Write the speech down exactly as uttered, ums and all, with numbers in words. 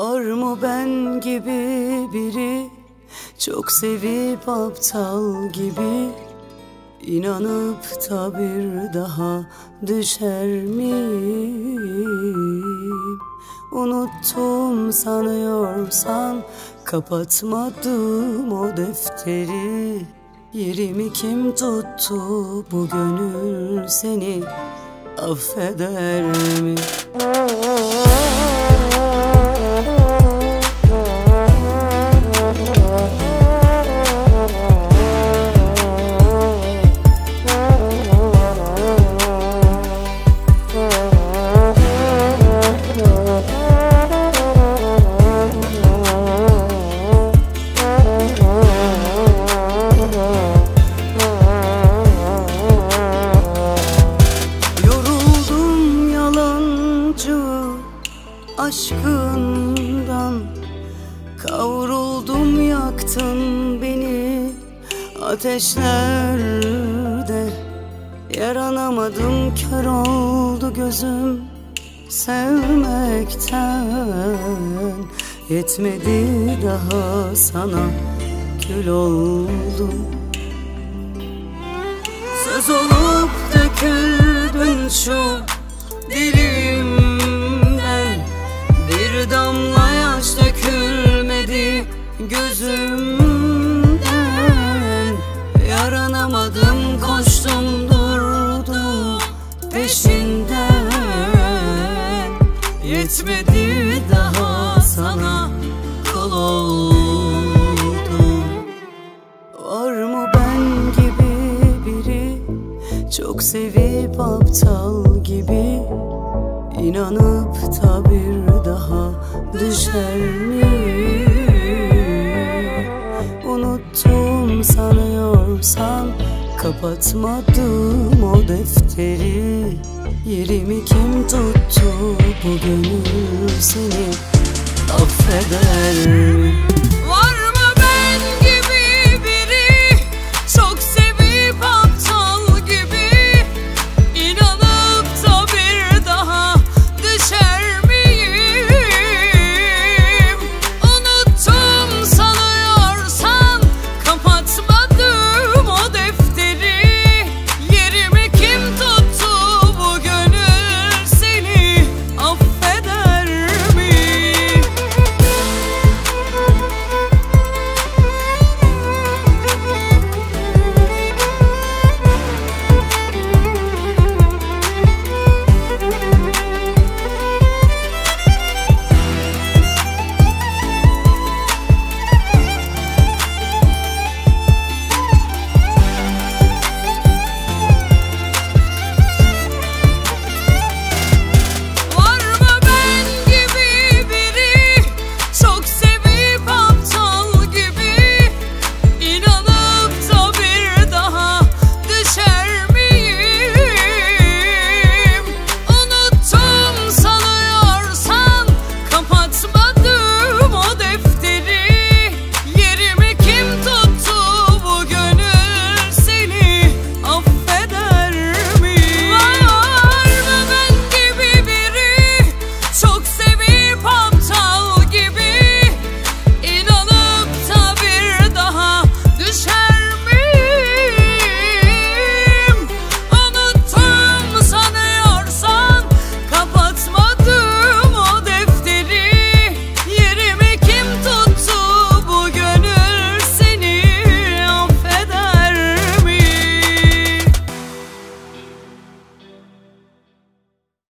Var mı ben gibi biri, çok sevip aptal gibi, İnanıp da bir daha düşer miyim? Unuttum sanıyorsan kapatmadım o defteri. Yerimi kim tuttu bu gönül seni affeder mi? Aşkından kavruldum, yaktın beni ateşlerde. Yaranamadım, kör oldu gözüm sevmekten. Yetmedi daha sana kül oldum. Söz olup döküldün şu dilim, bir damla yaş dökülmedi gözümden. Yaranamadım, koştum durdum peşinden. Yetmedi daha sana kul oldum. Var mı ben gibi biri, çok sevip aptal gibi, İnanıp da bir daha düşer mi? Unuttum sanıyorsan kapatmadım o defteri. Yerimi kim tuttu bu gönül seni affeder mi?